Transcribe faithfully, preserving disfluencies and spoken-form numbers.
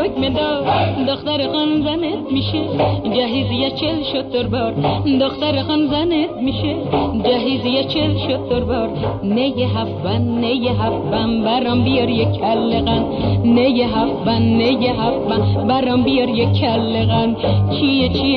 تک مدار دختر خان زنت میشه جهیز یه چل شتر بار دختر خان زنت میشه جهیز یه چل شتر بار نه هفبن نه هفبن برام بیار یک کلغن نه هفبن نه هفبن برام بیار یک کلغن چیه چیه